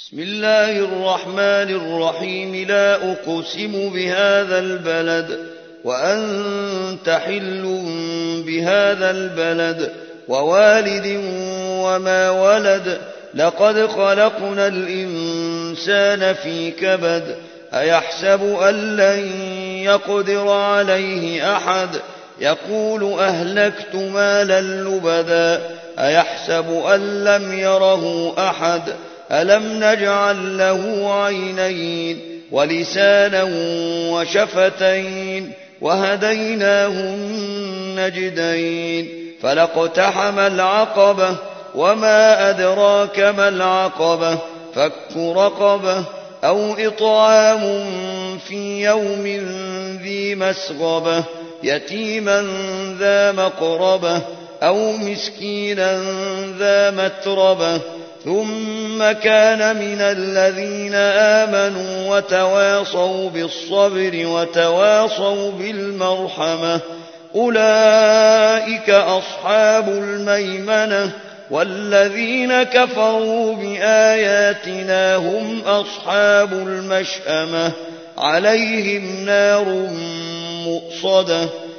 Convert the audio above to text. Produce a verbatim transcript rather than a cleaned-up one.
بسم الله الرحمن الرحيم. لا أقسم بهذا البلد وأنت حل بهذا البلد ووالد وما ولد. لقد خلقنا الإنسان في كبد. أيحسب أن لن يقدر عليه أحد. يقول أهلكت مالا لبدا. أيحسب أن لم يره أحد. ألم نجعل له عينين ولسانا وشفتين وهديناه النجدين. فلاقتحم العقبة وما أدراك ما العقبة. فك رقبة أو إطعام في يوم ذي مسغبة يتيما ذا مقربة أو مسكينا ذا متربة ثم كان من الذين آمنوا وتواصوا بالصبر وتواصوا بالمرحمة أولئك أصحاب الميمنة. والذين كفروا بآياتنا هم أصحاب المشأمة عليهم نار مؤصدة.